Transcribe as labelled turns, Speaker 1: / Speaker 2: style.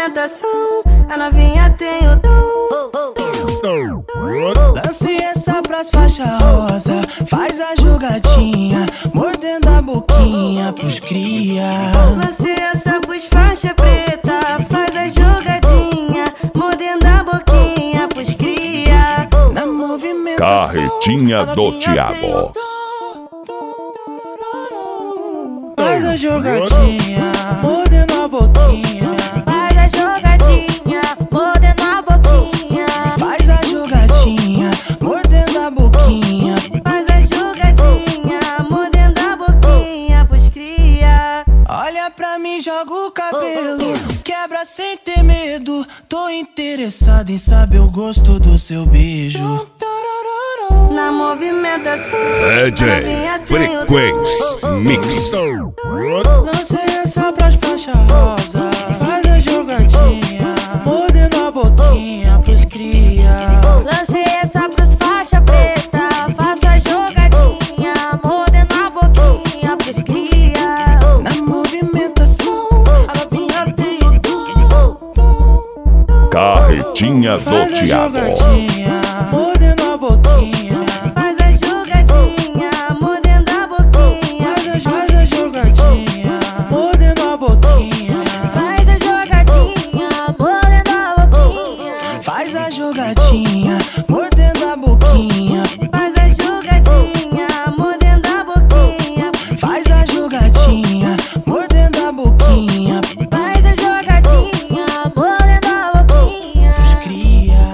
Speaker 1: movimentação, a novinha tem o dom.
Speaker 2: Lance essa pras faixa rosa, faz a jogadinha, mordendo a boquinha pros cria.
Speaker 1: Lance essa pros faixa preta, faz a jogadinha, mordendo a boquinha pros cria.
Speaker 2: Na movimentação,
Speaker 3: Carretinha do Thiago.
Speaker 2: faz a jogadinha, mordendo a boquinha.
Speaker 4: Faz a jogadinha, mordendo a boquinha.
Speaker 2: Faz a jogadinha, mordendo a boquinha.
Speaker 1: Faz a jogadinha, mordendo a boquinha pros cria.
Speaker 2: Olha pra mim, joga o cabelo, quebra sem ter medo. Tô interessado em saber o gosto do seu beijo.
Speaker 1: Na movimentação,
Speaker 3: DJ Frequência Mix.
Speaker 2: Lancei essa pras faixa rosa, faz a jogadinha, mordendo a boquinha pros cria.
Speaker 4: Lancei essa pros faixa preta, faço a jogadinha, mordendo a boquinha pros cria.
Speaker 2: Na movimentação, a novinha tem o dom.
Speaker 3: Carretinha do
Speaker 2: Faz a
Speaker 3: Thiago.
Speaker 2: jogadinha,